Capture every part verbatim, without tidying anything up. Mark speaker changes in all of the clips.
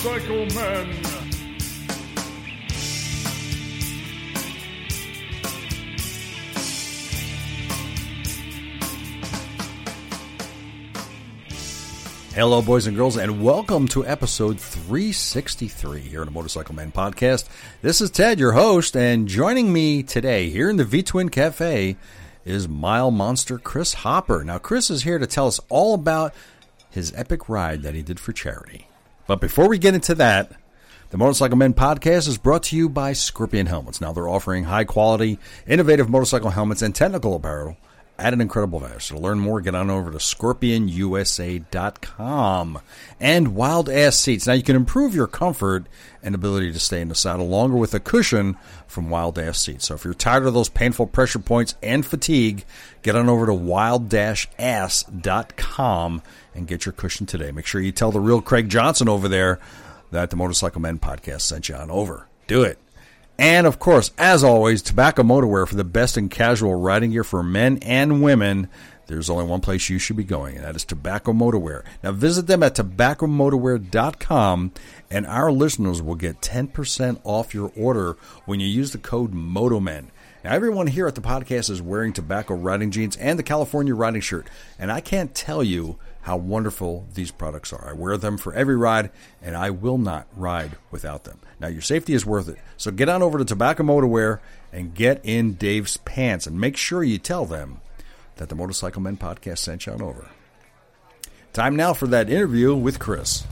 Speaker 1: Motorcycle Men. Hello, boys and girls, and welcome to episode three sixty-three here in the Motorcycle Men podcast. This is Ted, your host, and joining me today here in the V-Twin Cafe is Mile Monster Chris Hopper. Now, Chris is here to tell us all about his epic ride that he did for charity. But before we get into that, the Motorcycle Men podcast is brought to you by Scorpion Helmets. Now, they're offering high-quality, innovative motorcycle helmets and technical apparel at an incredible value. So to learn more, get on over to scorpion u s a dot com. And Wild Ass Seats. Now, you can improve your comfort and ability to stay in the saddle longer with a cushion from Wild Ass Seats. So if you're tired of those painful pressure points and fatigue, get on over to wild dash ass dot com and get your cushion today. Make sure you tell the real Craig Johnson over there that the Motorcycle Men podcast sent you on over. Do it. And, of course, as always, Tobacco Motorwear for the best in casual riding gear for men and women. There's only one place you should be going, and that is Tobacco Motorwear. Now, visit them at tobacco motorwear dot com, and our listeners will get ten percent off your order when you use the code MOTOMEN. Now, everyone here at the podcast is wearing tobacco riding jeans and the California riding shirt, and I can't tell you how wonderful these products are. I wear them for every ride, and I will not ride without them. Now, your safety is worth it, so get on over to Tobacco Motorwear and get in Dave's pants, and make sure you tell them that the Motorcycle Men podcast sent you on over. Time now for that interview with Chris.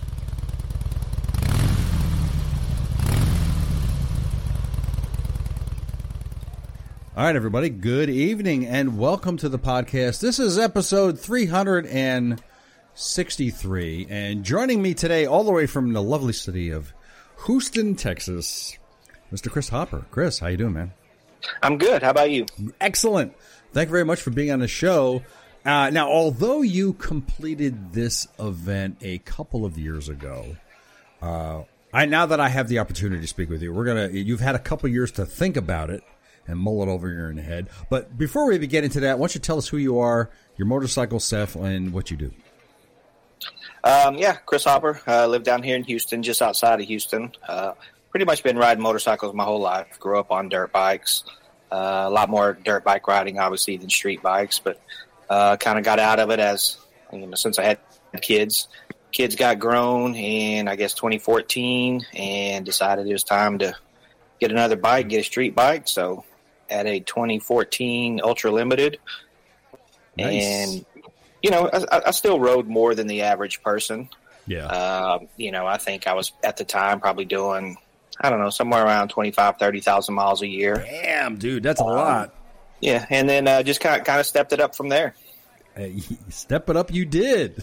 Speaker 1: All right, everybody, good evening and welcome to the podcast. This is episode three sixty-three, and joining me today all the way from the lovely city of Houston, Texas, Mister Chris Hopper. Chris, how you doing, man?
Speaker 2: I'm good. How about you?
Speaker 1: Excellent. Thank you very much for being on the show. Uh, now, although you completed this event a couple of years ago, uh, I now that I have the opportunity to speak with you, we're gonna. You've had a couple years to think about it and mull it over your head. But before we even get into that, why don't you tell us who you are, your motorcycle stuff, and what you do?
Speaker 2: Um, yeah, Chris Hopper. I uh, live down here in Houston, just outside of Houston. Uh, pretty much been riding motorcycles my whole life. Grew up on dirt bikes. Uh, a lot more dirt bike riding, obviously, than street bikes. But uh, kind of got out of it as, you know, since I had kids. Kids got grown in, I guess, twenty fourteen, and decided it was time to get another bike, get a street bike. So at a twenty fourteen Ultra Limited.
Speaker 1: Nice.
Speaker 2: And, you know, I, I still rode more than the average person.
Speaker 1: Yeah.
Speaker 2: Uh, you know, I think I was at the time probably doing, I don't know, somewhere around twenty-five, thirty thousand miles a year.
Speaker 1: Damn, dude, that's a
Speaker 2: um,
Speaker 1: lot.
Speaker 2: Yeah. And then uh, just kind of, kind of stepped it up from there.
Speaker 1: Hey, step it up, you did.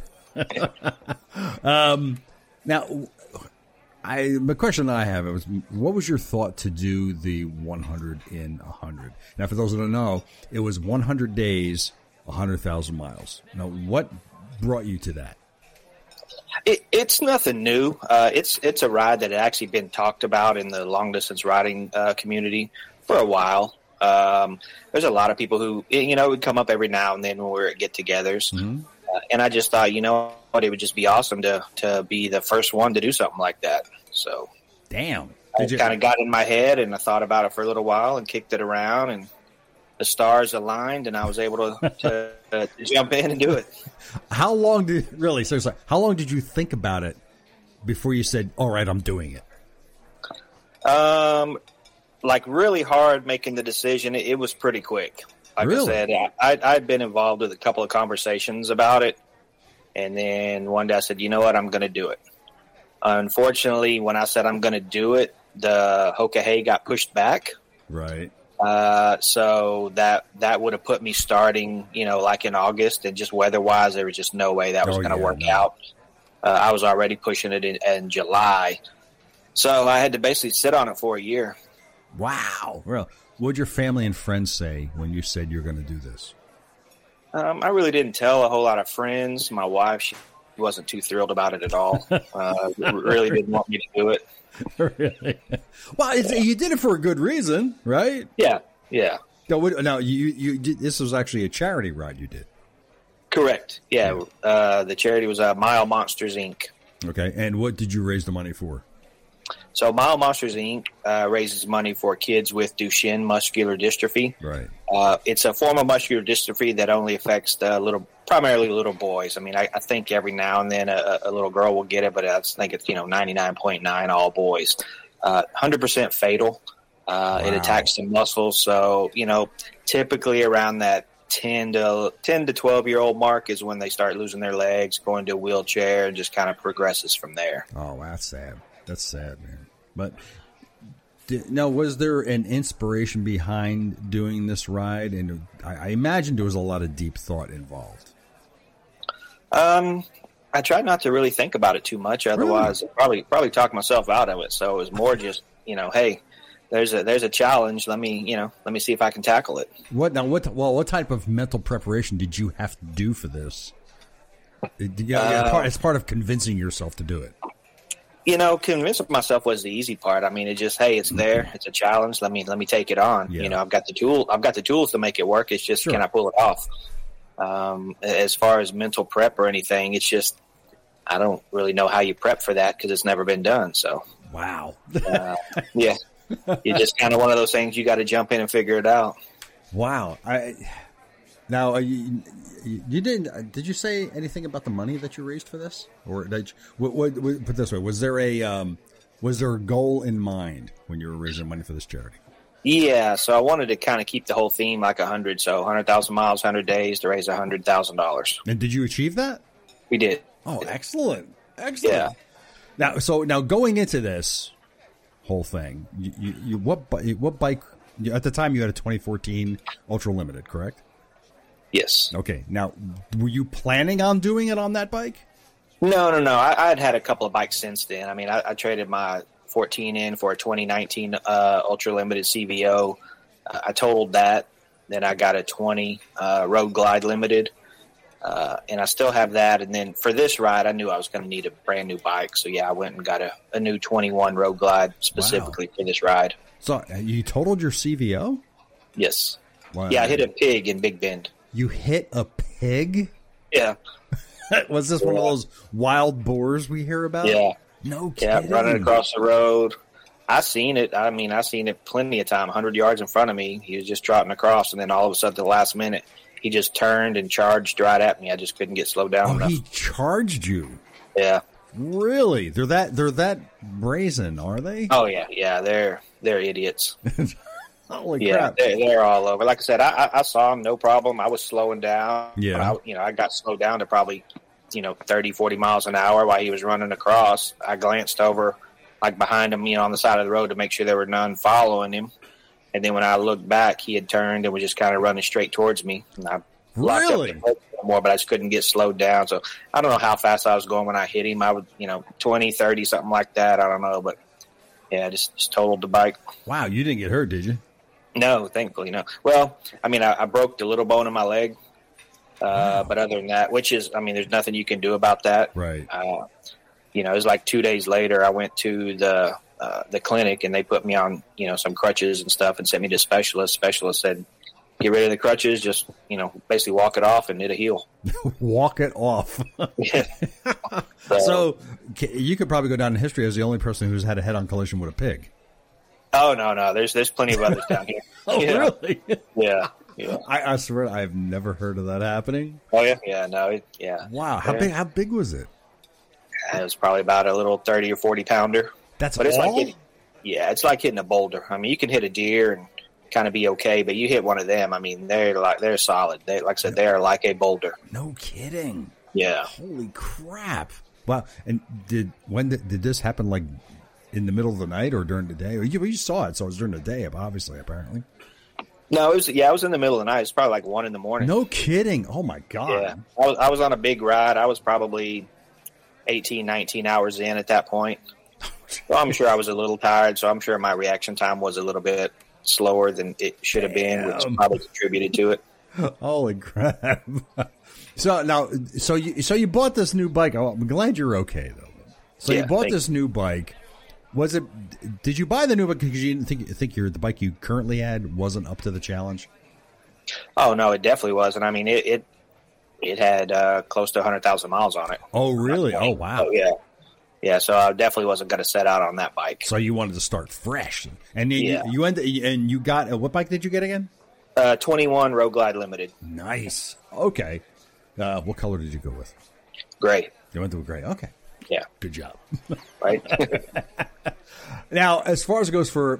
Speaker 1: um, now, I the question I have was, what was your thought to do the one hundred in one hundred? Now, for those who don't know, it was one hundred days, one hundred thousand miles. Now, what brought you to that?
Speaker 2: It, it's nothing new. Uh, it's it's a ride that had actually been talked about in the long distance riding uh, community for a while. Um, there's a lot of people who, you know, it would come up every now and then when we were at get-togethers. Mm-hmm. Uh, and I just thought, you know what, it would just be awesome to, to be the first one to do something like that. So,
Speaker 1: damn,
Speaker 2: I you- kind of got in my head, and I thought about it for a little while and kicked it around, and the stars aligned, and I was able to, to, uh, to jump in and do it.
Speaker 1: How long did really seriously? How long did you think about it before you said, "All right, I'm doing it"?
Speaker 2: Um, like really hard making the decision. It, it was pretty quick. Like
Speaker 1: really?
Speaker 2: I said, I, I'd been involved with a couple of conversations about it, and then one day I said, "You know what? I'm going to do it." Unfortunately, when I said I'm going to do it, the Hoka Hay got pushed back.
Speaker 1: Right.
Speaker 2: Uh, so that that would have put me starting, you know, like in August, and just weather-wise, there was just no way that was oh, going to yeah, work no. out. Uh, I was already pushing it in, in July, so I had to basically sit on it for a year.
Speaker 1: Wow. Well, what did your family and friends say when you said you're going to do this?
Speaker 2: Um, I really didn't tell a whole lot of friends. My wife, she wasn't too thrilled about it at all. Uh, really didn't want me to do it.
Speaker 1: Really? Well, it's, you did it for a good reason, right?
Speaker 2: Yeah, yeah.
Speaker 1: Now, now you, you did, this was actually a charity ride you did.
Speaker 2: Correct. Yeah, uh, the charity was uh, Mile Monsters, Incorporated.
Speaker 1: Okay, and what did you raise the money for?
Speaker 2: So Mile Monsters Incorporated. Uh, raises money for kids with Duchenne muscular dystrophy.
Speaker 1: Right.
Speaker 2: Uh, it's a form of muscular dystrophy that only affects the little, primarily little boys. I mean, I, I think every now and then a, a little girl will get it, but I think it's, you know, ninety-nine point nine all boys. Uh, one hundred percent fatal. Uh,
Speaker 1: wow.
Speaker 2: It attacks the muscles. So, you know, typically around that ten to twelve year old mark is when they start losing their legs, going to a wheelchair, and just kind of progresses from there.
Speaker 1: Oh, that's sad. That's sad, man. But did, now, was there an inspiration behind doing this ride? And I, I imagined there was a lot of deep thought involved.
Speaker 2: Um, I tried not to really think about it too much. Otherwise,
Speaker 1: really?
Speaker 2: I'd probably probably talk myself out of it. So it was more just, you know, hey, there's a there's a challenge. Let me, you know, let me see if I can tackle it.
Speaker 1: What now? What well? What type of mental preparation did you have to do for this? Yeah, uh, part, it's part of convincing yourself to do it.
Speaker 2: You know, convincing myself was the easy part. I mean, it just, hey, it's there. It's a challenge. Let me let me take it on.
Speaker 1: Yeah.
Speaker 2: You know, I've got the tool. I've got the tools to make it work. It's just,
Speaker 1: sure.
Speaker 2: Can I pull it off? Um, as far as mental prep or anything, it's just, I don't really know how you prep for that because it's never been done. So,
Speaker 1: wow.
Speaker 2: uh, yeah, you're just kind of one of those things. You got to jump in and figure it out.
Speaker 1: Wow. I now you, you didn't. Did you say anything about the money that you raised for this, or did you, what, what, what, put it this way? Was there a um, was there a goal in mind when you were raising money for this charity?
Speaker 2: Yeah, so I wanted to kind of keep the whole theme like a hundred, so hundred thousand miles, hundred days to raise a hundred thousand dollars.
Speaker 1: And did you achieve that?
Speaker 2: We did.
Speaker 1: Oh, excellent, excellent.
Speaker 2: Yeah.
Speaker 1: Now, so now going into this whole thing, you, you, you what what bike? At the time, you had a twenty fourteen Ultra Limited, correct?
Speaker 2: Yes.
Speaker 1: Okay. Now, were you planning on doing it on that bike?
Speaker 2: No, no, no. I, I'd had a couple of bikes since then. I mean, I, I traded my fourteen in for a twenty nineteen uh, Ultra Limited C V O. Uh, I totaled that. Then I got a twenty uh, Road Glide Limited. Uh, and I still have that. And then for this ride, I knew I was going to need a brand new bike. So, yeah, I went and got a, a new twenty-one Road Glide specifically wow. for this ride.
Speaker 1: So you totaled your C V O?
Speaker 2: Yes.
Speaker 1: Wow.
Speaker 2: Yeah, I hit a pig in Big Bend.
Speaker 1: You hit a pig?
Speaker 2: Yeah.
Speaker 1: Was this yeah. one of those wild boars we hear about?
Speaker 2: Yeah.
Speaker 1: No kidding.
Speaker 2: Yeah, running across the road. I seen it. I mean, I seen it plenty of time, one hundred yards in front of me. He was just trotting across, and then all of a sudden, at the last minute, he just turned and charged right at me. I just couldn't get slowed down
Speaker 1: oh,
Speaker 2: enough.
Speaker 1: He charged you?
Speaker 2: Yeah.
Speaker 1: Really? They're that they're that brazen, are they?
Speaker 2: Oh yeah, yeah. They're they're idiots.
Speaker 1: Holy
Speaker 2: yeah,
Speaker 1: crap!
Speaker 2: They're, they're all over. Like I said, I, I, I saw them, no problem. I was slowing down.
Speaker 1: Yeah.
Speaker 2: I, you know, I got slowed down to probably, you know, thirty, forty miles an hour while he was running across. I glanced over, like behind him, you know, on the side of the road to make sure there were none following him. And then when I looked back, he had turned and was just kind of running straight towards me. And I locked
Speaker 1: really?
Speaker 2: up the more, but I just couldn't get slowed down. So I don't know how fast I was going when I hit him. I would, you know, twenty, thirty, something like that. I don't know, but yeah, just, just totaled the bike.
Speaker 1: Wow, you didn't get hurt, did you?
Speaker 2: No, thankfully, no. Well, I mean, I, I broke the little bone in my leg, uh, wow. but other than that, which is, I mean, there's nothing you can do about that.
Speaker 1: Right.
Speaker 2: Uh, you know, it was like two days later, I went to the uh, the clinic, and they put me on, you know, some crutches and stuff and sent me to specialist. Specialist said, get rid of the crutches, just, you know, basically walk it off and it'll heal.
Speaker 1: Walk it off.
Speaker 2: Yeah.
Speaker 1: So, so you could probably go down in history as the only person who's had a head-on collision with a pig.
Speaker 2: Oh, no, no. There's there's plenty of others down here.
Speaker 1: Oh,
Speaker 2: you know?
Speaker 1: really?
Speaker 2: Yeah. Yeah.
Speaker 1: I, I swear I've never heard of that happening.
Speaker 2: Oh, yeah? Yeah, no, it, yeah.
Speaker 1: Wow. How
Speaker 2: yeah.
Speaker 1: big How big was it?
Speaker 2: It was probably about a little thirty or forty pounder.
Speaker 1: That's
Speaker 2: but it's
Speaker 1: all?
Speaker 2: like hitting, yeah, it's like hitting a boulder. I mean, you can hit a deer and kind of be okay, but you hit one of them, I mean, they're like they're solid. They, like I said, they are like a boulder.
Speaker 1: No kidding.
Speaker 2: Yeah.
Speaker 1: Holy crap! Wow. And did when did, did this happen? Like in the middle of the night or during the day? Or you, you saw it, so it was during the day, obviously, apparently.
Speaker 2: No, it was yeah, it was in the middle of the night. It's probably like one in the morning.
Speaker 1: No kidding. Oh my god.
Speaker 2: Yeah, I was I was on a big ride. I was probably eighteen, nineteen hours in at that point. So I'm sure I was a little tired. So I'm sure my reaction time was a little bit slower than it should have been, which probably contributed to it.
Speaker 1: Holy crap! So now, so you so you bought this new bike. Oh, I'm glad you're okay though. So
Speaker 2: yeah,
Speaker 1: you bought this you. new bike. Was it? Did you buy the new bike because you didn't think think your the bike you currently had wasn't up to the challenge?
Speaker 2: Oh no, it definitely wasn't. I mean, it it, it had uh, close to a hundred thousand miles on it.
Speaker 1: Oh really? Oh wow.
Speaker 2: Oh, yeah. Yeah, so I definitely wasn't going to set out on that bike.
Speaker 1: So you wanted to start fresh, and then
Speaker 2: Yeah.
Speaker 1: you, you ended, and you got uh, what bike did you get again?
Speaker 2: Uh, twenty-one Road Glide Limited.
Speaker 1: Nice. Okay. Uh, what color did you go with?
Speaker 2: Gray.
Speaker 1: You went to a gray. Okay.
Speaker 2: Yeah.
Speaker 1: Good job.
Speaker 2: Right.
Speaker 1: Now, as far as it goes for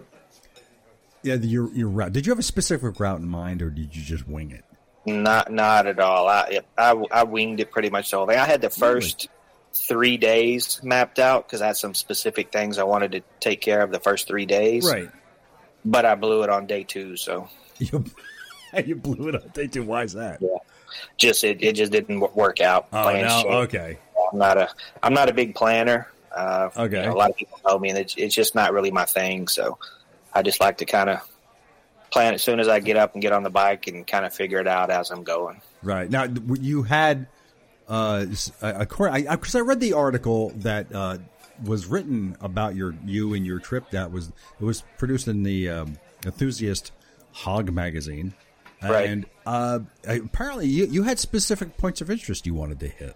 Speaker 1: yeah, the, your your route, did you have a specific route in mind, or did you just wing it?
Speaker 2: Not not at all. I, I, I winged it pretty much the whole thing. I had the first really? three days mapped out because I had some specific things I wanted to take care of the first three days.
Speaker 1: Right.
Speaker 2: But I blew it on day two, so.
Speaker 1: You, you blew it on day two. Why is that?
Speaker 2: Yeah. Just it, it just didn't work out.
Speaker 1: Oh, no? Okay.
Speaker 2: I'm not a I'm not a big planner. Uh,
Speaker 1: okay.
Speaker 2: You know, a lot of people know me, and it's, it's just not really my thing. So I just like to kind of plan as soon as I get up and get on the bike and kind of figure it out as I'm going.
Speaker 1: Right. Now, you had, uh, according, I, because I read the article that uh, was written about your you and your trip. That was it was produced in the um, Enthusiast Hog magazine.
Speaker 2: Right.
Speaker 1: And uh, apparently, you, you had specific points of interest you wanted to hit.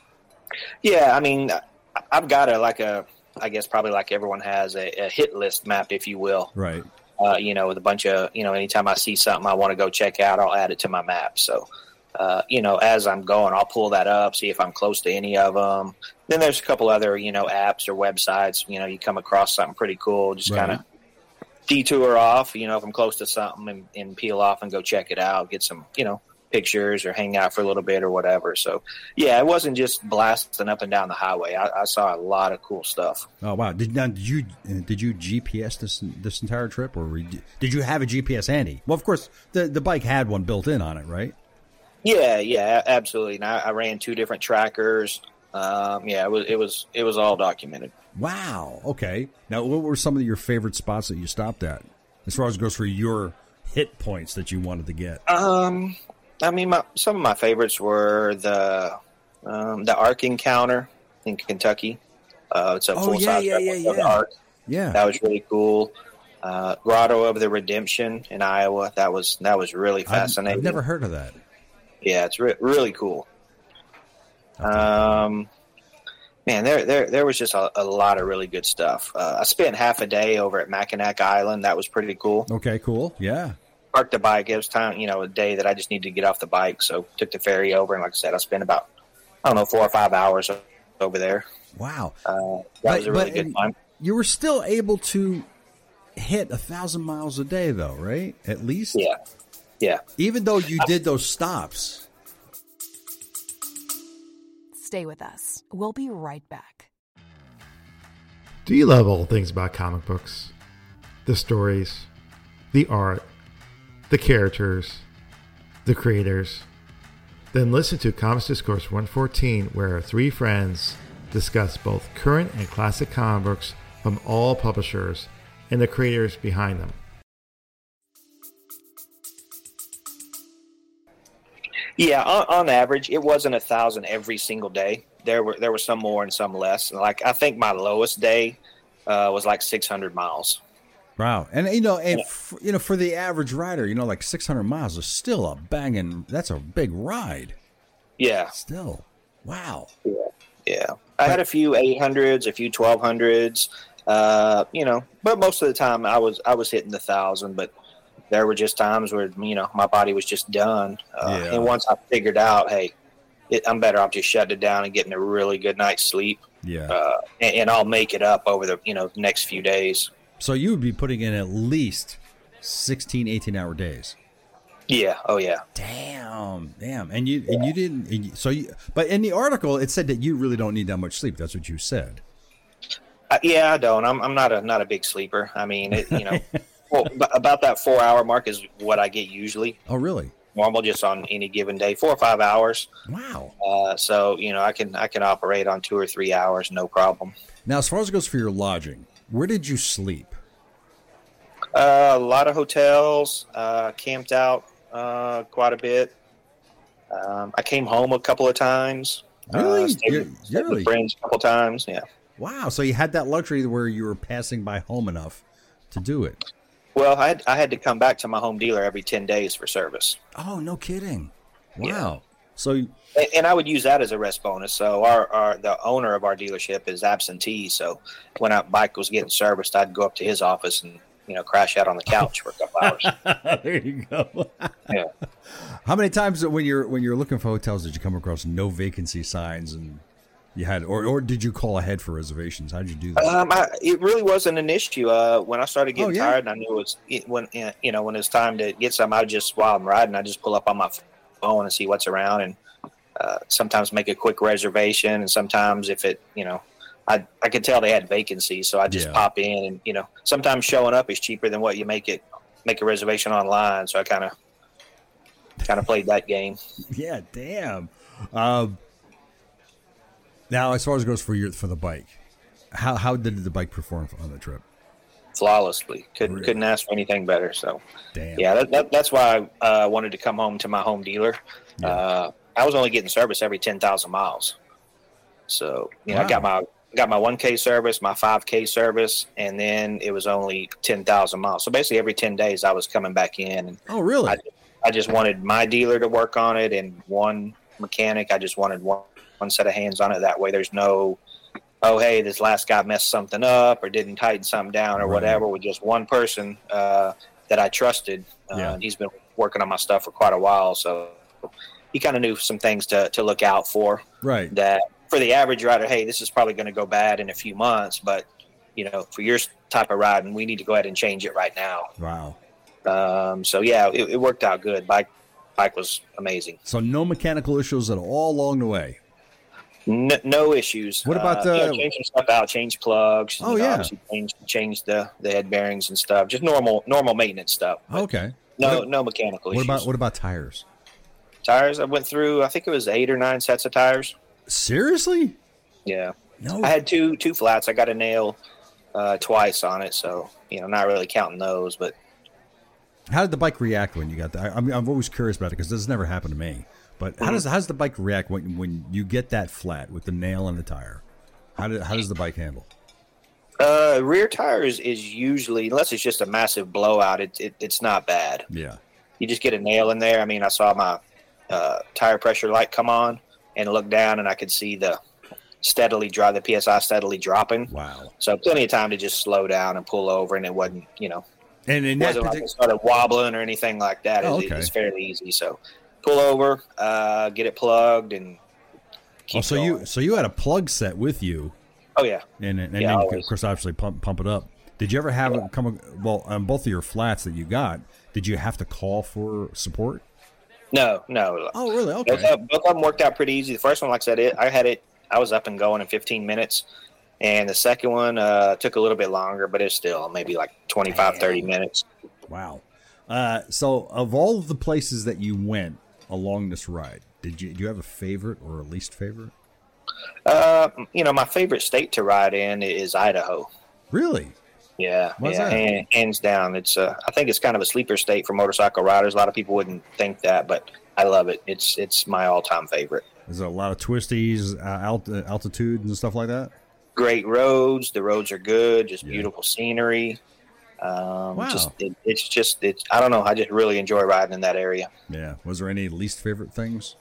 Speaker 2: Yeah, I mean, I've got a like a, I guess probably like everyone has a, a hit list map, if you will.
Speaker 1: Right.
Speaker 2: Uh, you know, with a bunch of, you know, anytime I see something I want to go check out, I'll add it to my map. So, uh, you know, as I'm going, I'll pull that up, see if I'm close to any of them. Then there's a couple other, you know, apps or websites. You know, you come across something pretty cool, just
Speaker 1: right.
Speaker 2: kind of detour off, you know, if I'm close to something and, and peel off and go check it out, get some, you know, pictures or hang out for a little bit or whatever. So, yeah, it wasn't just blasting up and down the highway. I, I saw a lot of cool stuff.
Speaker 1: Oh, wow. Did, now, did you did you G P S this this entire trip, or were you, did you have a G P S handy? Well, of course, the, the bike had one built in on it, right?
Speaker 2: Yeah, yeah, absolutely. And I, I ran two different trackers. Um, yeah, it was it was it was all documented.
Speaker 1: Wow. Okay. Now, what were some of your favorite spots that you stopped at, as far as it goes for your hit points that you wanted to get?
Speaker 2: Um, I mean, my, some of my favorites were the um, the Ark Encounter in Kentucky. Uh, it's a
Speaker 1: oh,
Speaker 2: full
Speaker 1: yeah,
Speaker 2: size
Speaker 1: yeah, yeah,
Speaker 2: replica of
Speaker 1: yeah.
Speaker 2: the Ark.
Speaker 1: Yeah,
Speaker 2: that was really cool. Uh, Grotto of the Redemption in Iowa. That was that was really fascinating.
Speaker 1: I've, I've never heard of that.
Speaker 2: Yeah, it's re- really cool. Um, man, there there there was just a, a lot of really good stuff. Uh, I spent half a day over at Mackinac Island. That was pretty cool.
Speaker 1: Okay, cool. Yeah.
Speaker 2: Parked the bike. It was time, you know, a day that I just needed to get off the bike. So took the ferry over, and like I said, I spent about I don't know four or five hours over there.
Speaker 1: Wow,
Speaker 2: uh, that
Speaker 1: but,
Speaker 2: was a really
Speaker 1: but,
Speaker 2: good time.
Speaker 1: You were still able to hit a thousand miles a day, though, right? At least,
Speaker 2: yeah, yeah.
Speaker 1: Even though you did those stops.
Speaker 3: Stay with us. We'll be right back.
Speaker 4: Do you love all things about comic books? The stories, the art, the characters, the creators? Then listen to Comics Discourse one fourteen, where three friends discuss both current and classic comic books from all publishers and the creators behind them.
Speaker 2: Yeah, on, on average, it wasn't a thousand every single day. There were there were some more and some less. Like I think my lowest day uh, was like six hundred miles.
Speaker 1: Wow, and you know, and
Speaker 2: yeah.
Speaker 1: f- you know, for the average rider, you know, like six hundred miles is still a banging. That's a big ride.
Speaker 2: Yeah,
Speaker 1: still, wow.
Speaker 2: Yeah, yeah. I had a few eight hundreds, a few twelve hundreds. Uh, you know, but most of the time I was I was hitting the thousand, but. There were just times where, you know, my body was just done. Uh,
Speaker 1: yeah.
Speaker 2: And once I figured out, hey, it, I'm better off just shutting it down and getting a really good night's sleep.
Speaker 1: Yeah.
Speaker 2: Uh, and, and I'll make it up over the, you know, next few days.
Speaker 1: So you would be putting in at least sixteen, eighteen hour days.
Speaker 2: Yeah. Oh, yeah.
Speaker 1: Damn. Damn. And you, yeah. and you didn't, and you, so you, but in the article, it said that you really don't need that much sleep. That's what you said.
Speaker 2: Uh, yeah, I don't. I'm, I'm not a, not a big sleeper. I mean, it, you know. Well, about that four-hour mark is what I get usually.
Speaker 1: Oh, really?
Speaker 2: Normal, just on any given day, four or five hours.
Speaker 1: Wow.
Speaker 2: Uh, so you know, I can I can operate on two or three hours, no problem.
Speaker 1: Now, as far as it goes for your lodging, where did you sleep?
Speaker 2: Uh, a lot of hotels. Uh, camped out uh, quite a bit. Um, I came home a couple of times.
Speaker 1: Really?
Speaker 2: Uh, stayed,
Speaker 1: You're,
Speaker 2: stayed
Speaker 1: really?
Speaker 2: with friends a couple of times. Yeah.
Speaker 1: Wow. So you had that luxury where you were passing by home enough to do it.
Speaker 2: Well, I had, I had to come back to my home dealer every ten days for service.
Speaker 1: Oh, no kidding. Wow.
Speaker 2: Yeah.
Speaker 1: So,
Speaker 2: and, and I would use that as a rest bonus. So our, our the owner of our dealership is absentee. So when our bike was getting serviced, I'd go up to his office and, you know, crash out on the couch for a couple hours.
Speaker 1: There you go.
Speaker 2: Yeah.
Speaker 1: How many times when you're when you're looking for hotels did you come across no vacancy signs and you had, or or did you call ahead for reservations? How did you do that?
Speaker 2: Um, I, it really wasn't an issue. Uh, when I started getting
Speaker 1: Oh, yeah?
Speaker 2: tired, and I knew it was it, when you know when it's time to get some. I just while I'm riding, I just pull up on my phone and see what's around, and uh, sometimes make a quick reservation. And sometimes if it, you know, I I could tell they had vacancies, so I just
Speaker 1: Yeah.
Speaker 2: pop in, and you know, sometimes showing up is cheaper than what you make it make a reservation online. So I kind of kind of played that game.
Speaker 1: Yeah, damn. Um, now, as far as it goes for your for the bike, how how did the bike perform on the trip?
Speaker 2: Flawlessly. Couldn't
Speaker 1: Really?
Speaker 2: couldn't ask for anything better. So
Speaker 1: Damn.
Speaker 2: yeah, that, that, that's why I uh, wanted to come home to my home dealer.
Speaker 1: Yeah.
Speaker 2: Uh, I was only getting service every ten thousand miles. So you know,
Speaker 1: Wow.
Speaker 2: I got my got my one K service, my five K service, and then it was only ten thousand miles. So basically, every ten days, I was coming back in. And
Speaker 1: Oh, really?
Speaker 2: I, I just wanted my dealer to work on it and one mechanic. I just wanted one one set of hands on it. That way, there's no, oh, hey, this last guy messed something up or didn't tighten something down or
Speaker 1: Right.
Speaker 2: whatever. With just one person uh, that I trusted. Uh,
Speaker 1: Yeah.
Speaker 2: and he's been working on my stuff for quite a while, so he kind of knew some things to, to look out for.
Speaker 1: Right.
Speaker 2: That for the average rider, hey, this is probably going to go bad in a few months, but you know, for your type of riding, we need to go ahead and change it right now.
Speaker 1: Wow.
Speaker 2: Um, so yeah, it, it worked out good. Bike bike was amazing.
Speaker 1: So no mechanical issues at all along the way.
Speaker 2: No, no issues.
Speaker 1: What about
Speaker 2: uh,
Speaker 1: the-
Speaker 2: you know, changing stuff out, change plugs?
Speaker 1: Oh,
Speaker 2: you know,
Speaker 1: yeah.
Speaker 2: obviously change change the, the head bearings and stuff. Just normal normal maintenance stuff. But
Speaker 1: Okay.
Speaker 2: No
Speaker 1: What,
Speaker 2: no mechanical
Speaker 1: what
Speaker 2: issues.
Speaker 1: about what about tires?
Speaker 2: Tires? I went through. I think it was eight or nine sets of tires.
Speaker 1: Seriously?
Speaker 2: Yeah.
Speaker 1: No.
Speaker 2: I had two two flats. I got a nail uh, twice on it, so you know, not really counting those. But
Speaker 1: How did the bike react when you got that? I mean, I'm always curious about it because this has never happened to me. But how does how does the bike react when when you get that flat with the nail in the tire? How do, how does the bike handle?
Speaker 2: uh, rear tires is usually, unless it's just a massive blowout, it, it it's not bad.
Speaker 1: Yeah.
Speaker 2: You just get a nail in there. I mean, I saw my uh, tire pressure light come on and look down, and I could see the steadily drop the P S I steadily dropping.
Speaker 1: Wow.
Speaker 2: So plenty of time to just slow down and pull over, and it wasn't, you know,
Speaker 1: And in
Speaker 2: it
Speaker 1: that
Speaker 2: wasn't like
Speaker 1: particular,
Speaker 2: it started wobbling or anything like that.
Speaker 1: Oh,
Speaker 2: It-
Speaker 1: okay.
Speaker 2: It's fairly easy. So pull over, uh, get it plugged, and keep
Speaker 1: oh, so
Speaker 2: going.
Speaker 1: you so you had a plug set with you,
Speaker 2: Oh yeah.
Speaker 1: and and
Speaker 2: Yeah,
Speaker 1: then you,
Speaker 2: always.
Speaker 1: of course obviously pump pump it up. Did you ever have it come well on both of your flats that you got? Did you have to call for support?
Speaker 2: No, no.
Speaker 1: Oh, really?
Speaker 2: Both,
Speaker 1: Okay.
Speaker 2: of, both of them worked out pretty easy. The first one, like I said, it, I had it. I was up and going in fifteen minutes, and the second one uh, took a little bit longer, but it's still maybe like twenty-five, thirty minutes.
Speaker 1: Wow. Uh, so, of all of the places that you went along this ride, did you do you have a favorite or a least favorite?
Speaker 2: Uh, you know, my favorite state to ride in is Idaho.
Speaker 1: Really?
Speaker 2: Yeah,
Speaker 1: Why's
Speaker 2: yeah,
Speaker 1: that?
Speaker 2: hand, hands down. It's uh, I think it's kind of a sleeper state for motorcycle riders. A lot of people wouldn't think that, but I love it. It's it's my all-time favorite.
Speaker 1: Is there a lot of twisties, uh, alt- uh, altitude, and stuff like that?
Speaker 2: Great roads. The roads are good. Just
Speaker 1: Yeah.
Speaker 2: beautiful scenery. Um,
Speaker 1: Wow.
Speaker 2: Just it, it's just it's. I don't know. I just really enjoy riding in that area.
Speaker 1: Yeah. Was there any least favorite things?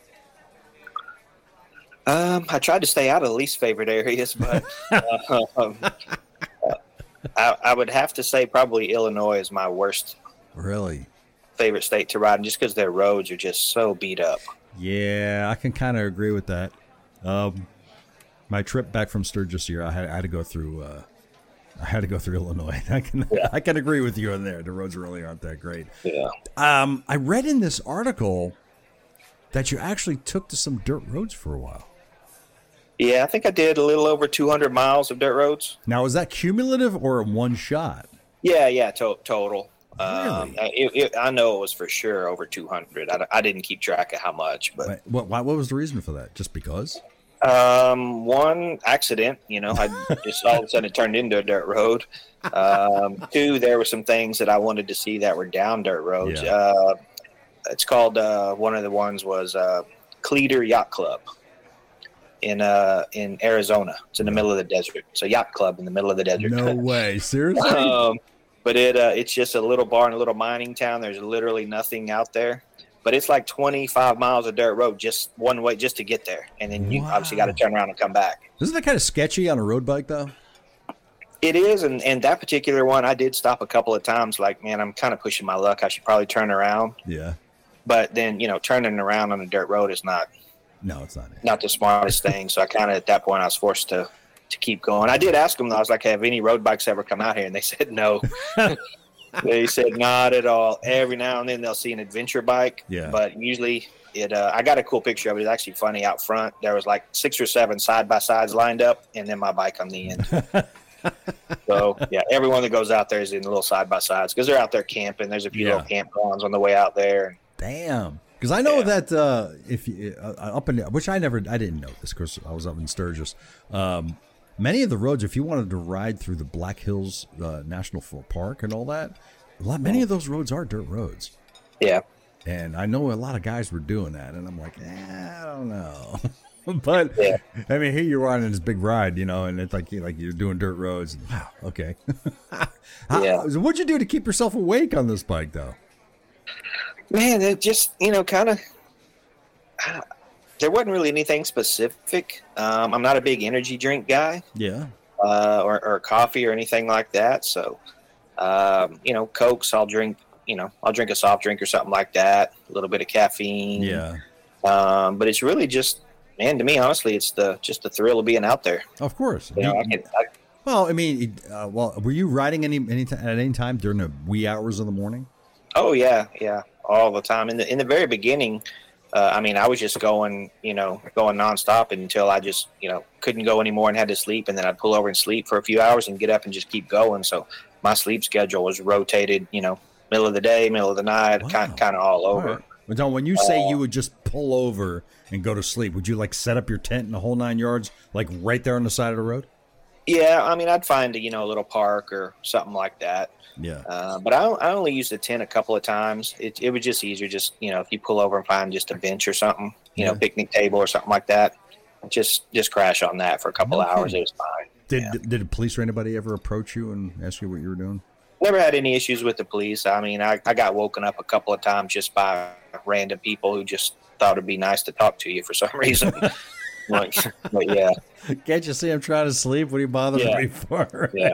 Speaker 2: Um, I tried to stay out of the least favorite areas, but uh, um, uh, I, I would have to say probably Illinois is my worst
Speaker 1: Really?
Speaker 2: favorite state to ride in, just because their roads are just so beat up.
Speaker 1: Yeah, I can kind of agree with that. Um, my trip back from Sturgis here, I had, I had to go through. Uh, I had to go through Illinois. I can I can agree with you on there. The roads really aren't that great.
Speaker 2: Yeah.
Speaker 1: Um, I read in this article that you actually took to some dirt roads for a while.
Speaker 2: Yeah, I think I did a little over two hundred miles of dirt roads.
Speaker 1: Now, is that cumulative or in one shot?
Speaker 2: Yeah, yeah, to- total. Um,
Speaker 1: Really?
Speaker 2: I, it, it, I know it was for sure over two hundred. I, I didn't keep track of how much, but
Speaker 1: What, what, why- what was the reason for that? Just because?
Speaker 2: um, one accident, you know, I just all of a sudden it turned into a dirt road. Um, two, there were some things that I wanted to see that were down dirt roads.
Speaker 1: Yeah.
Speaker 2: Uh, it's called, uh, one of the ones was uh, Cleater Yacht Club in uh, in Arizona. It's in the middle of the desert. It's a yacht club in the middle of the desert.
Speaker 1: No way. Seriously?
Speaker 2: Um, but it uh, it's just a little bar in a little mining town. There's literally nothing out there. but it's like twenty-five miles of dirt road just one way just to get there, and then you
Speaker 1: Wow.
Speaker 2: obviously got to turn around and come back.
Speaker 1: Isn't that kind of sketchy on a road bike, though?
Speaker 2: It is, and, and that particular one, I did stop a couple of times. Like, man, I'm kind of pushing my luck. I should probably turn around.
Speaker 1: Yeah.
Speaker 2: But then, you know, turning around on a dirt road is not
Speaker 1: No, it's not.
Speaker 2: not the smartest thing. So I kind of, at that point, I was forced to, to keep going. I did ask them, though. I was like, have any road bikes ever come out here? And they said no. They said not at all. Every now and then they'll see an adventure bike.
Speaker 1: Yeah.
Speaker 2: But usually it, uh, I got a cool picture of it. It's actually funny out front. There was like six or seven side-by-sides lined up, and then my bike on the end. So, yeah, everyone that goes out there is in little side-by-sides because they're out there camping. There's a few
Speaker 1: Yeah.
Speaker 2: little campgrounds on the way out there.
Speaker 1: Damn. Because I know
Speaker 2: Yeah.
Speaker 1: that uh, if you, uh, up in which I never I didn't know this because I was up in Sturgis. Um, many of the roads, if you wanted to ride through the Black Hills uh, National Park and all that, a lot many of those roads are dirt roads.
Speaker 2: Yeah.
Speaker 1: And I know a lot of guys were doing that, and I'm like, eh, I don't know. But
Speaker 2: Yeah.
Speaker 1: I mean, here you are on this big ride, you know, and it's like you like you're doing dirt roads. Wow, okay. How-
Speaker 2: Yeah.
Speaker 1: so what'd you do to keep yourself awake on this bike, though?
Speaker 2: Man, it just, you know, kind of, there wasn't really anything specific. Um, I'm not a big energy drink guy
Speaker 1: Yeah.
Speaker 2: uh, or, or coffee or anything like that. So, um, you know, Cokes, I'll drink, you know, I'll drink a soft drink or something like that, a little bit of caffeine.
Speaker 1: Yeah.
Speaker 2: Um, but it's really just, man, to me, honestly, it's the just the thrill of being out there.
Speaker 1: Of course.
Speaker 2: You know, I
Speaker 1: You-
Speaker 2: can, I,
Speaker 1: Well, I mean, uh, well, were you riding any, any t- at any time during the wee hours of the morning?
Speaker 2: oh yeah, yeah, all the time. In the in the very beginning, uh, I mean, I was just going, you know, going nonstop until I just, you know, couldn't go anymore and had to sleep, and then I'd pull over and sleep for a few hours and get up and just keep going. So my sleep schedule was rotated, you know, middle of the day, middle of the night,
Speaker 1: Wow.
Speaker 2: kind kind of all over.
Speaker 1: All right. But Don, when you say you would just pull over and go to sleep, would you like set up your tent in the whole nine yards, like right there on the side of the road?
Speaker 2: Yeah, I mean, I'd find a, you know, a little park or something like that.
Speaker 1: Yeah.
Speaker 2: Uh, but I, I only used the tent a couple of times. It, it was just easier, just, you know, if you pull over and find just a bench or something, you know,
Speaker 1: Yeah.
Speaker 2: picnic table or something like that, just just crash on that for a couple
Speaker 1: No
Speaker 2: of hours.
Speaker 1: kidding.
Speaker 2: It was fine.
Speaker 1: Did
Speaker 2: Yeah.
Speaker 1: did the police or anybody ever approach you and ask you what you were doing?
Speaker 2: Never had any issues with the police. I mean, I, I got woken up a couple of times just by random people who just thought it'd be nice to talk to you for some reason. Like, but yeah,
Speaker 1: Can't you see I'm trying to sleep? What are you bothering
Speaker 2: Yeah.
Speaker 1: me for?
Speaker 2: Yeah.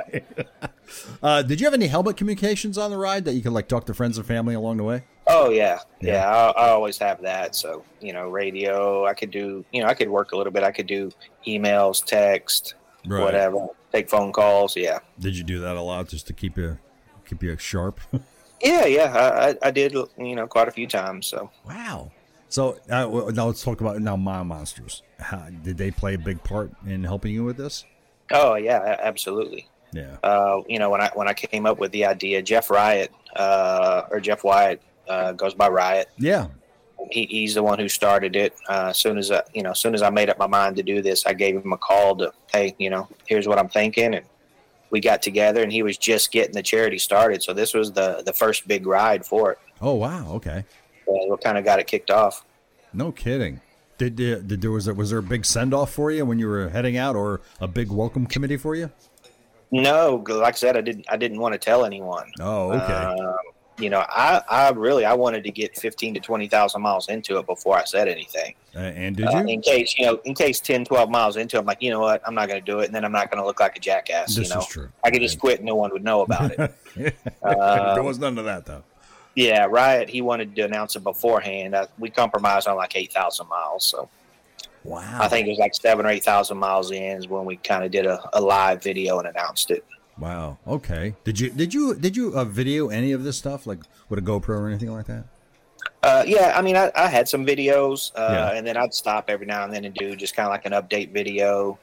Speaker 1: uh, did you have any helmet communications on the ride that you could like talk to friends and family along the way?
Speaker 2: oh yeah,
Speaker 1: Yeah.
Speaker 2: yeah. I, I always have that. So you know, radio. I could do. You know, I could work a little bit. I could do emails, text,
Speaker 1: Right.
Speaker 2: whatever. Take phone calls. Yeah.
Speaker 1: Did you do that a lot just to keep you keep you sharp?
Speaker 2: Yeah, yeah, I, I- I did, you know, quite a few times. So,
Speaker 1: Wow. So uh, well, now let's talk about now Mile Monsters. How, did they play a big part in helping you with this?
Speaker 2: oh yeah, a- absolutely.
Speaker 1: Yeah.
Speaker 2: Uh, you know, when I when I came up with the idea, Jeff Riot uh, or Jeff Wyatt uh, goes by Riot.
Speaker 1: Yeah.
Speaker 2: He, he's the one who started it. Uh, as soon as I, you know, as soon as I made up my mind to do this, I gave him a call to, hey, you know, here's what I'm thinking, and we got together. And he was just getting the charity started, so this was the the first big ride for it.
Speaker 1: Oh wow. Okay.
Speaker 2: Uh, what kind of got it kicked off?
Speaker 1: No kidding. Did, did, did there was there was there a big send off for you when you were heading out, or a big welcome committee for you?
Speaker 2: No, like I said, I didn't. I didn't want to tell anyone.
Speaker 1: Oh, okay.
Speaker 2: Um, you know, I, I really I wanted to get fifteen to twenty thousand miles into it before I said anything.
Speaker 1: Uh, and did
Speaker 2: Uh,
Speaker 1: you?
Speaker 2: in case you know, in case ten, twelve miles into it, I'm like, you know what, I'm not going to do it, and then I'm not going to look like a jackass.
Speaker 1: This
Speaker 2: you know,
Speaker 1: is true.
Speaker 2: I could just quit, and no one would know about it.
Speaker 1: There was none of that though.
Speaker 2: Yeah, Riot. He wanted to announce it beforehand. Uh, we compromised on like eight thousand miles, so
Speaker 1: Wow.
Speaker 2: I think it was like seven or eight thousand miles in is when we kind of did a, a live video and announced it.
Speaker 1: Wow. Okay. Did you did you did you uh, video any of this stuff like with a GoPro or anything like that?
Speaker 2: Uh, yeah, I mean, I, I had some videos, uh,
Speaker 1: Yeah.
Speaker 2: and then I'd stop every now and then and do just kind of like an update video.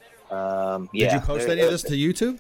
Speaker 2: Um, yeah.
Speaker 1: Did you post
Speaker 2: There-
Speaker 1: any of this to YouTube?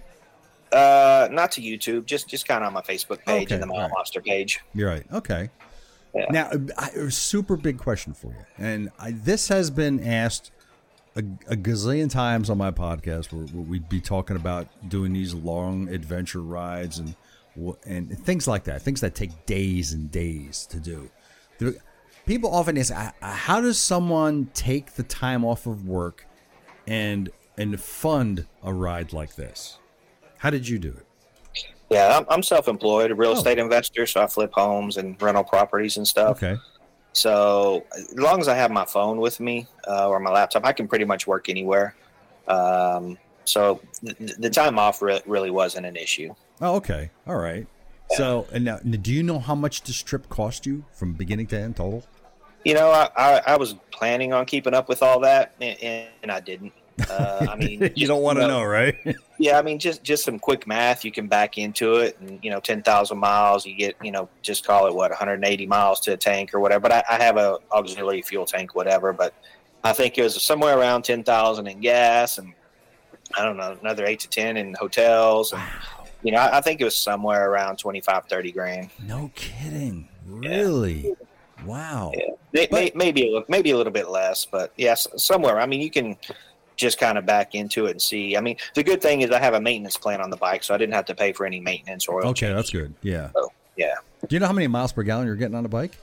Speaker 2: Uh, not to YouTube, just just kind of on my Facebook page
Speaker 1: Okay,
Speaker 2: and the Mile
Speaker 1: alright.
Speaker 2: Monster page.
Speaker 1: You're right. Okay.
Speaker 2: Yeah.
Speaker 1: Now, I, a super big question for you, and I, this has been asked a, a gazillion times on my podcast, where, where we'd be talking about doing these long adventure rides and wh- and things like that, things that take days and days to do. There- People often ask, "Uh, how does someone take the time off of work and and fund a ride like this? How did you do it?
Speaker 2: Yeah, I'm, I'm self-employed, a real
Speaker 1: Oh.
Speaker 2: estate investor, so I flip homes and rental properties and stuff.
Speaker 1: Okay.
Speaker 2: So as long as I have my phone with me uh, or my laptop, I can pretty much work anywhere. Um, so th- the time off re- really wasn't an issue.
Speaker 1: Oh, okay. All right. Yeah. So, and now, do you know how much this trip cost you from beginning to end total?
Speaker 2: You know, I, I, I was planning on keeping up with all that, and, and I didn't. Uh, I mean,
Speaker 1: you don't want to you know, know, right?
Speaker 2: Yeah, I mean, just just some quick math, you can back into it, and you know, ten thousand miles, you get, you know, just call it what, one hundred eighty miles to a tank or whatever. But I, I have a auxiliary fuel tank, whatever. But I think it was somewhere around ten thousand in gas, and I don't know, another eight to ten in hotels, and wow. you know, I, I think it was somewhere around twenty-five, thirty grand.
Speaker 1: No kidding, really? Yeah. Wow.
Speaker 2: Yeah. But, maybe maybe a little bit less, but yes, yeah, somewhere. I mean, you can just kind of back into it and see. I mean, the good thing is I have a maintenance plan on the bike, so I didn't have to pay for any maintenance or oil
Speaker 1: Okay,
Speaker 2: change.
Speaker 1: That's good. Yeah.
Speaker 2: So, yeah.
Speaker 1: Do you know how many miles per gallon you're getting on the bike?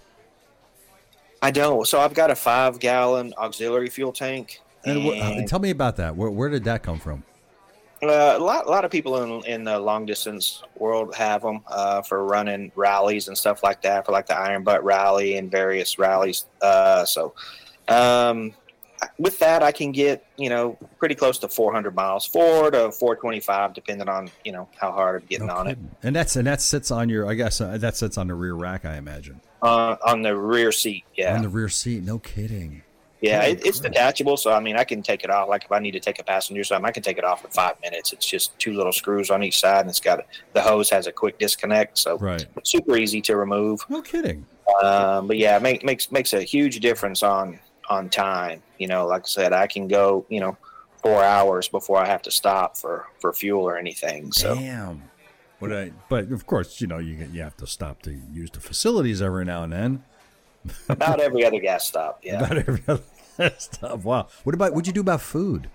Speaker 2: I don't. So I've got a five gallon auxiliary fuel tank.
Speaker 1: And, and uh, tell me about that. Where, where did that come from?
Speaker 2: Uh, a lot, a lot of people in in the long distance world have them uh, for running rallies and stuff like that, for like the Iron Butt Rally and various rallies. Uh, so, um, with that, I can get, you know, pretty close to four hundred miles, four to four twenty-five, depending on, you know, how hard I'm getting no on kidding. it.
Speaker 1: And that's and that sits on your, I guess uh, that sits on the rear rack, I imagine.
Speaker 2: Uh, on the rear seat, yeah.
Speaker 1: On the rear seat, no kidding.
Speaker 2: Yeah, it, it's detachable, so I mean, I can take it off. Like if I need to take a passenger or something, I can take it off in five minutes. It's just two little screws on each side, and it's got a, the hose has a quick disconnect, so
Speaker 1: right.
Speaker 2: super easy to remove.
Speaker 1: No kidding.
Speaker 2: Um, but yeah, it make, makes makes a huge difference on on time. You know, like I said, I can go, you know, four hours before I have to stop for, for fuel or anything. So.
Speaker 1: Damn. What I, but of course, you know, you you have to stop to use the facilities every now and then.
Speaker 2: About every other gas stop, yeah.
Speaker 1: About every other gas stop. Wow. What about what'd you do about food?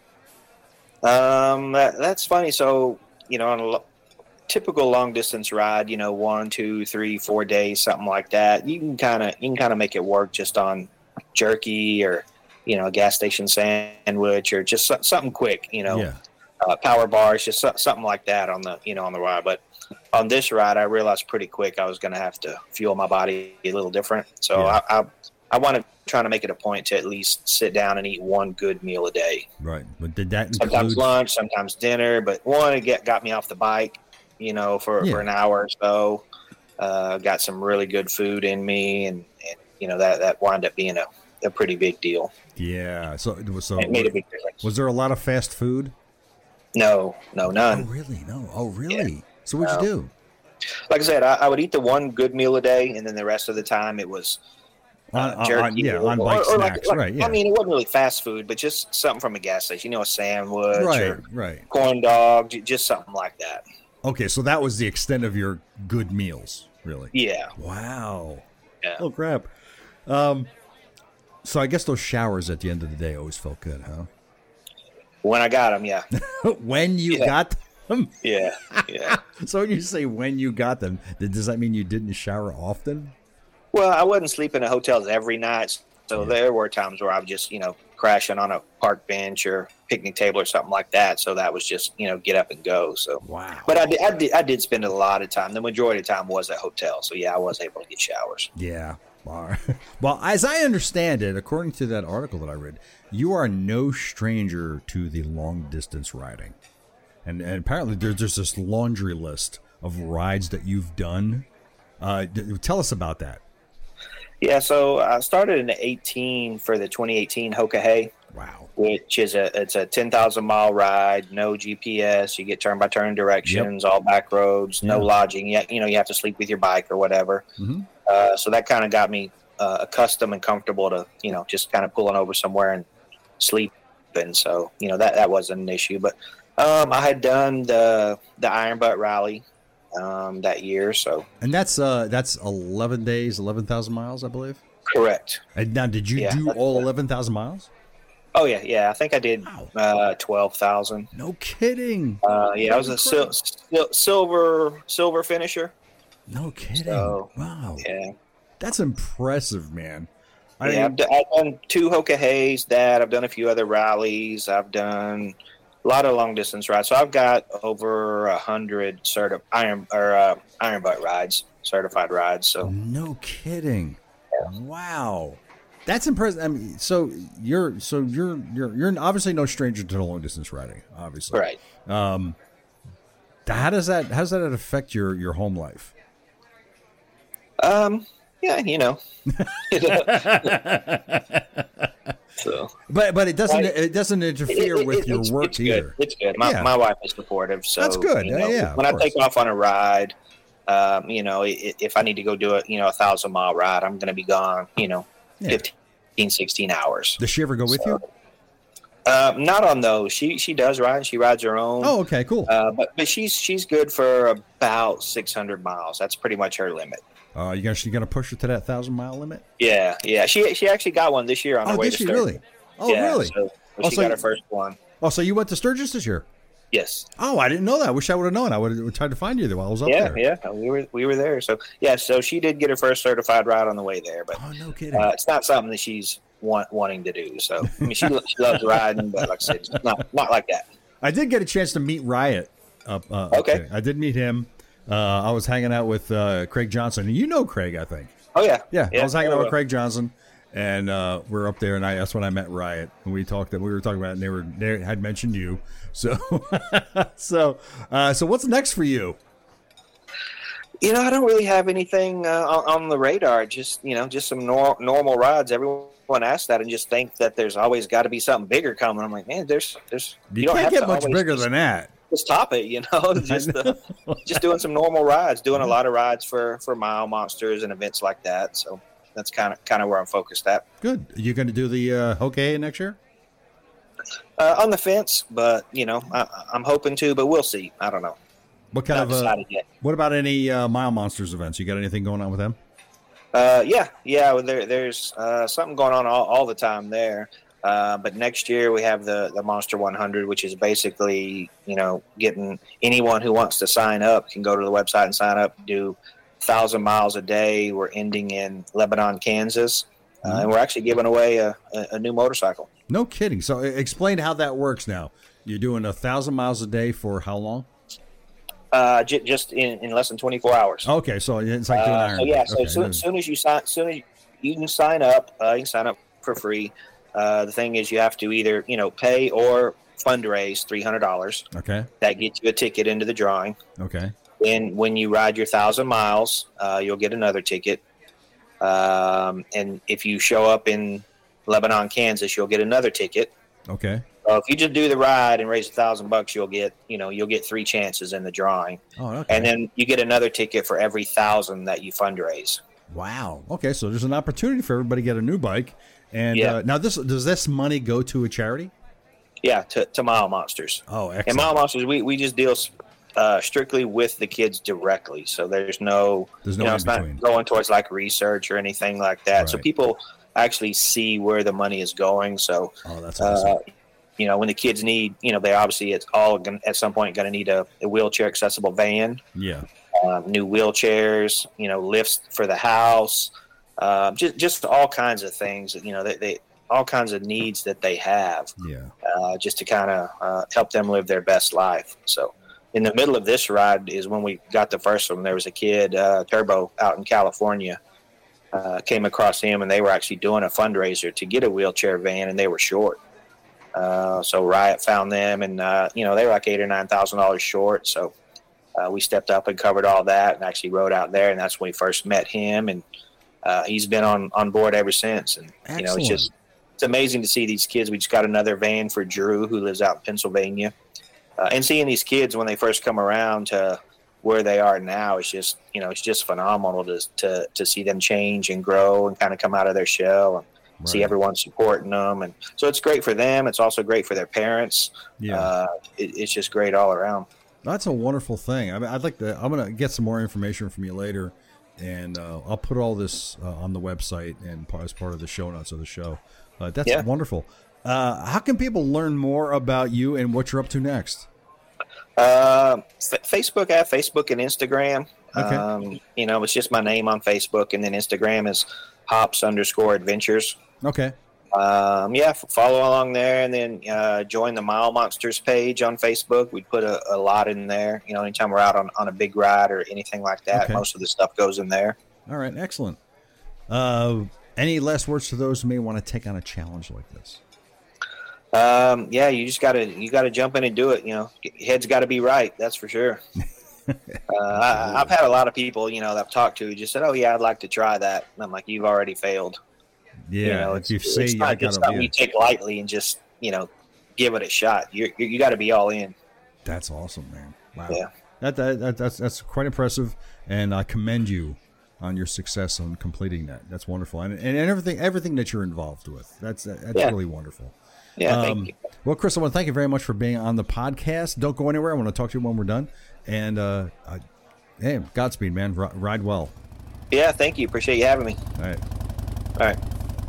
Speaker 2: Um, that, that's funny. So, you know, on a lo- typical long distance ride, you know, one, two, three, four days, something like that, you can kind of you can kind of make it work just on jerky or, you know, a gas station sandwich or just so, something quick, you know,
Speaker 1: yeah.
Speaker 2: uh, power bars, just so, something like that on the, you know, on the ride. But on this ride, I realized pretty quick I was going to have to fuel my body a little different. So
Speaker 1: yeah.
Speaker 2: I, I, I wanted trying to make it a point to at least sit down and eat one good meal a day.
Speaker 1: Right. But did that include...
Speaker 2: Sometimes lunch, sometimes dinner, but one, it get, got me off the bike, you know, for,
Speaker 1: yeah.
Speaker 2: for an hour or so. Uh, got some really good food in me, and, and you know, that, that wound up being a, a pretty big deal.
Speaker 1: Yeah. So, so
Speaker 2: it made a big difference.
Speaker 1: Was there a lot of fast food?
Speaker 2: No, no, none.
Speaker 1: Oh, really? No. Oh, really? Yeah. So what'd
Speaker 2: no.
Speaker 1: you do?
Speaker 2: Like I said, I, I would eat the one good meal a day, and then the rest of the time it was uh,
Speaker 1: on,
Speaker 2: jerky.
Speaker 1: On, yeah,
Speaker 2: or,
Speaker 1: on bike
Speaker 2: or, or
Speaker 1: snacks,
Speaker 2: like, like,
Speaker 1: right? Yeah.
Speaker 2: I mean, it wasn't really fast food, but just something from a gas station. You know, a sandwich,
Speaker 1: right?
Speaker 2: Or
Speaker 1: right.
Speaker 2: corn dog, just something like that.
Speaker 1: Okay, so that was the extent of your good meals, really?
Speaker 2: Yeah.
Speaker 1: Wow.
Speaker 2: Yeah.
Speaker 1: Oh crap. Um. So I guess those showers at the end of the day always felt good, huh?
Speaker 2: When I got them, yeah.
Speaker 1: When you
Speaker 2: yeah.
Speaker 1: got them?
Speaker 2: Yeah, yeah.
Speaker 1: So when you say when you got them, does that mean you didn't shower often?
Speaker 2: Well, I wasn't sleeping in hotels every night, so yeah. there were times where I was just, you know, crashing on a park bench or picnic table or something like that. So that was just, you know, get up and go. So
Speaker 1: wow.
Speaker 2: But I did, I did, I did spend a lot of time. The majority of the time was at hotels. So yeah, I was able to get showers.
Speaker 1: Yeah. Well, as I understand it, according to that article that I read, you are no stranger to the long distance riding. And, and apparently there's, there's this laundry list of rides that you've done. Uh, tell us about that.
Speaker 2: Yeah, so I started in eighteen for the twenty eighteen Hoka Hey.
Speaker 1: Wow.
Speaker 2: Which is a it's a ten thousand mile ride, no G P S. You get turn by turn directions, yep. all back roads, no yeah. lodging. You, you know, you have to sleep with your bike or whatever. Mm-hmm. Uh, so that kind of got me uh, accustomed and comfortable to, you know, just kind of pulling over somewhere and sleeping. So, you know, that, that wasn't an issue. But um, I had done the the Iron Butt Rally um, that year. So
Speaker 1: and that's uh, that's eleven days, eleven thousand miles, I believe.
Speaker 2: Correct.
Speaker 1: And now, did you yeah, do all eleven thousand miles?
Speaker 2: Oh yeah, yeah. I think I did wow. uh, twelve thousand.
Speaker 1: No kidding.
Speaker 2: Uh, yeah, I was a sil- sil- silver silver finisher.
Speaker 1: No kidding.
Speaker 2: So,
Speaker 1: wow.
Speaker 2: Yeah.
Speaker 1: That's impressive, man.
Speaker 2: I yeah, I've, d- I've done two Hoka Heys, that. I've done a few other rallies. I've done a lot of long distance rides. So I've got over a hundred certi- iron or uh, Iron Butt rides, certified rides. So
Speaker 1: no kidding. Wow. That's impressive. I mean, so you're so you're you're you're obviously no stranger to long distance riding, obviously.
Speaker 2: Right.
Speaker 1: Um, how does that how does that affect your, your home life?
Speaker 2: Um. Yeah. You know. So,
Speaker 1: but but it doesn't
Speaker 2: right.
Speaker 1: it doesn't interfere
Speaker 2: it, it,
Speaker 1: with
Speaker 2: it,
Speaker 1: your
Speaker 2: it's,
Speaker 1: work
Speaker 2: it's
Speaker 1: either.
Speaker 2: Good. It's good. My
Speaker 1: Yeah.
Speaker 2: my wife is supportive, so
Speaker 1: That's good.
Speaker 2: You know,
Speaker 1: Uh, yeah,
Speaker 2: when
Speaker 1: of
Speaker 2: I
Speaker 1: course.
Speaker 2: take off on a ride, um, you know, i- if I need to go do a you know a thousand mile ride, I'm going to be gone. You know,
Speaker 1: Yeah.
Speaker 2: fifteen, sixteen hours.
Speaker 1: Does she ever go with
Speaker 2: So,
Speaker 1: you?
Speaker 2: Uh, not on those. She she does ride. She rides her own.
Speaker 1: Oh, okay, cool.
Speaker 2: Uh, but but she's she's good for about six hundred miles. That's pretty much her limit.
Speaker 1: Uh, you guys, you gonna push her to that thousand mile limit?
Speaker 2: Yeah, yeah. She she actually got one this year on her
Speaker 1: Oh,
Speaker 2: way
Speaker 1: did
Speaker 2: to
Speaker 1: she
Speaker 2: Sturgis.
Speaker 1: really? Oh,
Speaker 2: yeah,
Speaker 1: really?
Speaker 2: So, so
Speaker 1: Oh,
Speaker 2: she
Speaker 1: so
Speaker 2: got
Speaker 1: you-
Speaker 2: her first one.
Speaker 1: Oh, so you went to Sturgis this year?
Speaker 2: Yes.
Speaker 1: Oh, I didn't know that. I wish I would have known. I would have tried to find you there while I was up
Speaker 2: Yeah,
Speaker 1: there.
Speaker 2: yeah. We were we were there. So yeah. So she did get her first certified ride on the way there, but
Speaker 1: Oh, no kidding.
Speaker 2: uh, it's not something that she's want, wanting to do. So I mean, she, lo- she loves riding, but like I said, it's not not like that.
Speaker 1: I did get a chance to meet Riot. Up, uh, up
Speaker 2: Okay.
Speaker 1: there. I did meet him. Uh, I was hanging out with uh, Craig Johnson, and you know Craig, I think.
Speaker 2: Oh yeah,
Speaker 1: Yeah, I was hanging out
Speaker 2: oh,
Speaker 1: with Craig Johnson, and uh, we're up there, and I, that's when I met Riot, and we talked. We were talking about, it, and they were they had mentioned you. So, so, uh, so what's next for you?
Speaker 2: You know, I don't really have anything uh, on, on the radar. Just you know, just some nor- normal rides. Everyone asks that and just think that there's always got to be something bigger coming. I'm like, man, there's there's
Speaker 1: You,
Speaker 2: don't
Speaker 1: can't
Speaker 2: have
Speaker 1: get
Speaker 2: to
Speaker 1: much
Speaker 2: always
Speaker 1: bigger
Speaker 2: just,
Speaker 1: than that.
Speaker 2: just top it. You know, just uh, just doing some normal rides, doing a lot of rides for for mile monsters and events like that. So that's kind of kind of where I'm focused at.
Speaker 1: Good. Are you going to do the uh, Hokey next year?
Speaker 2: Uh, on the fence, but you know, I, I'm hoping to, but we'll see. I don't know.
Speaker 1: What kind
Speaker 2: Not
Speaker 1: of? Uh,
Speaker 2: decided yet.
Speaker 1: what about any uh, Mile Monsters events? You got anything going on with them?
Speaker 2: Uh, yeah, yeah. Well, there, there's uh, something going on all, all the time there. Uh, but next year we have the, the Monster one hundred, which is basically, you know, getting anyone who wants to sign up can go to the website and sign up, do one thousand miles a day. We're ending in Lebanon, Kansas, uh,
Speaker 1: Mm-hmm.
Speaker 2: and we're actually giving away a, a, a new motorcycle.
Speaker 1: No kidding. So, uh, explain how that works now. You're doing a thousand miles a day for how long?
Speaker 2: Uh, j- just in, in less than twenty-four hours.
Speaker 1: Okay, so it's like doing
Speaker 2: Uh,
Speaker 1: Iron.
Speaker 2: so yeah, so
Speaker 1: okay.
Speaker 2: soon, soon as you sign, soon as you can sign up, uh, you can sign up for free. Uh, the thing is, you have to either you know pay or fundraise three hundred dollars.
Speaker 1: Okay.
Speaker 2: That gets you a ticket into the drawing.
Speaker 1: Okay.
Speaker 2: Then when you ride your thousand miles, uh, you'll get another ticket. Um, and if you show up in Lebanon, Kansas, you'll get another ticket.
Speaker 1: Okay.
Speaker 2: So if you just do the ride and raise a thousand bucks, you'll get you know you'll get three chances in the drawing.
Speaker 1: Oh, okay.
Speaker 2: And then you get another ticket for every thousand that you fundraise.
Speaker 1: Wow. Okay, so there's an opportunity for everybody to get a new bike. And
Speaker 2: Yeah.
Speaker 1: uh, now, this does this money go to a charity?
Speaker 2: Yeah, to, to Mile Monsters.
Speaker 1: Oh, excellent.
Speaker 2: And Mile Monsters, we, we just deal uh, strictly with the kids directly. So there's no,
Speaker 1: There's no
Speaker 2: you know,
Speaker 1: in
Speaker 2: it's not
Speaker 1: between.
Speaker 2: going towards like research or anything like that. So
Speaker 1: Right.
Speaker 2: people actually see where the money is going. So,
Speaker 1: Oh, that's awesome.
Speaker 2: uh, you know, when the kids need, you know, they obviously it's all gonna, at some point going to need a, a wheelchair accessible van,
Speaker 1: yeah.
Speaker 2: um, new wheelchairs, you know, lifts for the house, um, just just all kinds of things. You know, they, they all kinds of needs that they have.
Speaker 1: Yeah.
Speaker 2: Uh, just to kind of uh, help them live their best life. So, in the middle of this ride is when we got the first one. There was a kid, uh, Turbo, out in California. Uh, came across him, and they were actually doing a fundraiser to get a wheelchair van, and they were short. Uh, so Riot found them, and uh, you know they were like eight or nine thousand dollars short. So uh, we stepped up and covered all that, and actually rode out there, and that's when we first met him, and uh, he's been on, on board ever since. And you know, it's
Speaker 1: Excellent.
Speaker 2: just it's amazing to see these kids. We just got another van for Drew, who lives out in Pennsylvania, uh, and seeing these kids when they first come around to where they are now, it's just you know it's just phenomenal to to to see them change and grow and kind of come out of their shell and see
Speaker 1: Right.
Speaker 2: everyone supporting them. And so it's great for them. It's also great for their parents.
Speaker 1: Yeah.
Speaker 2: Uh, it, it's just great all around.
Speaker 1: That's a wonderful thing. I mean, I'd like to. I'm gonna get some more information from you later, and uh, I'll put all this uh, on the website and part, as part of the show notes of the show. Uh, that's
Speaker 2: Yeah.
Speaker 1: wonderful. Uh, how can people learn more about you and what you're up to next?
Speaker 2: Uh, F- Facebook, I have Facebook and Instagram.
Speaker 1: Okay.
Speaker 2: Um, you know, it's just my name on Facebook, and then Instagram is hops underscore adventures.
Speaker 1: Okay.
Speaker 2: Um, yeah, f- follow along there, and then uh, join the Mile Monsters page on Facebook. We put a, a lot in there. You know, anytime we're out on, on a big ride or anything like that,
Speaker 1: Okay.
Speaker 2: most of the stuff goes in there.
Speaker 1: All right. Excellent. Uh, any last words to those who may want to take on a challenge like this?
Speaker 2: Um, yeah, you just gotta you gotta jump in and do it. You know, head's got to be right. That's for sure. uh, I, I've had a lot of people, you know, that I've talked to who just said, "Oh yeah, I'd like to try that." And I'm like, "You've already failed."
Speaker 1: Yeah,
Speaker 2: you know,
Speaker 1: if you say
Speaker 2: it's
Speaker 1: I
Speaker 2: not
Speaker 1: got
Speaker 2: just something
Speaker 1: yeah.
Speaker 2: you take lightly and just you know give it a shot. You're, you you got to be all in.
Speaker 1: That's awesome, man. Wow.
Speaker 2: Yeah.
Speaker 1: That, that, that that's that's quite impressive, and I commend you on your success on completing that. That's wonderful, and and everything everything that you're involved with. That's that's
Speaker 2: Yeah.
Speaker 1: really wonderful.
Speaker 2: Yeah,
Speaker 1: Um,
Speaker 2: thank you.
Speaker 1: well, Chris, I want to thank you very much for being on the podcast. Don't go anywhere. I want to talk to you when we're done. And uh, I, hey, Godspeed, man. R- ride well.
Speaker 2: Yeah, thank you. Appreciate you having me.
Speaker 1: All right.
Speaker 2: All right.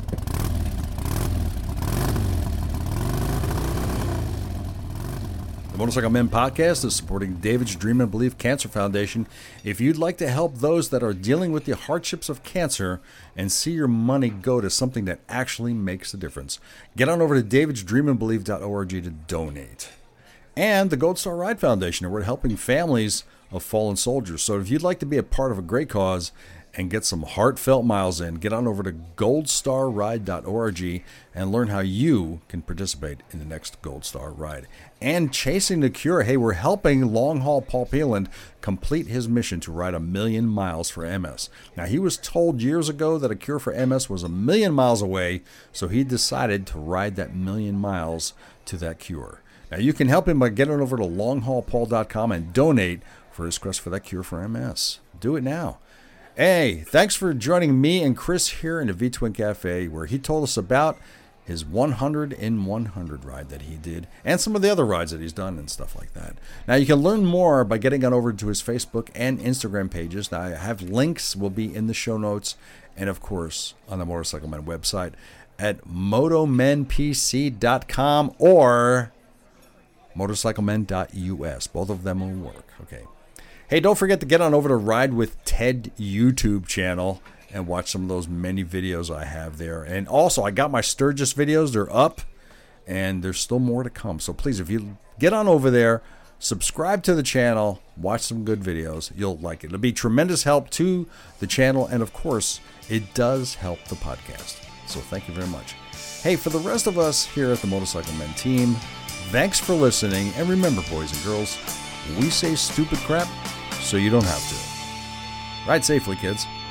Speaker 1: The Motorcycle Men Podcast is supporting David's Dream and Believe Cancer Foundation. If you'd like to help those that are dealing with the hardships of cancer and see your money go to something that actually makes a difference, get on over to davids dream and believe dot org to donate. And the Gold Star Ride Foundation, we're helping families of fallen soldiers. So if you'd like to be a part of a great cause and get some heartfelt miles in, get on over to gold star ride dot org and learn how you can participate in the next Gold Star Ride. And Chasing the Cure, hey, we're helping long haul Paul Peeland complete his mission to ride a million miles for M S. Now, he was told years ago that a cure for M S was a million miles away, so he decided to ride that million miles to that cure. Now, you can help him by getting over to long haul paul dot com and donate for his quest for that cure for M S. Do it now. Hey, thanks for joining me and Chris here in the V-Twin Cafe, where he told us about his one hundred in one hundred ride that he did, and some of the other rides that he's done and stuff like that. Now, you can learn more by getting on over to his Facebook and Instagram pages. Now, I have links, will be in the show notes, and of course, on the Motorcycle Men website at moto men p c dot com or motorcycle men dot u s. Both of them will work, okay? Hey, don't forget to get on over to Ride with Ted YouTube channel and watch some of those many videos I have there. And also, I got my Sturgis videos. They're up, and there's still more to come. So please, if you get on over there, subscribe to the channel, watch some good videos. You'll like it. It'll be tremendous help to the channel, and of course, it does help the podcast. So thank you very much. Hey, for the rest of us here at the Motorcycle Men team, thanks for listening. And remember, boys and girls, we say stupid crap so you don't have to. Ride safely, kids.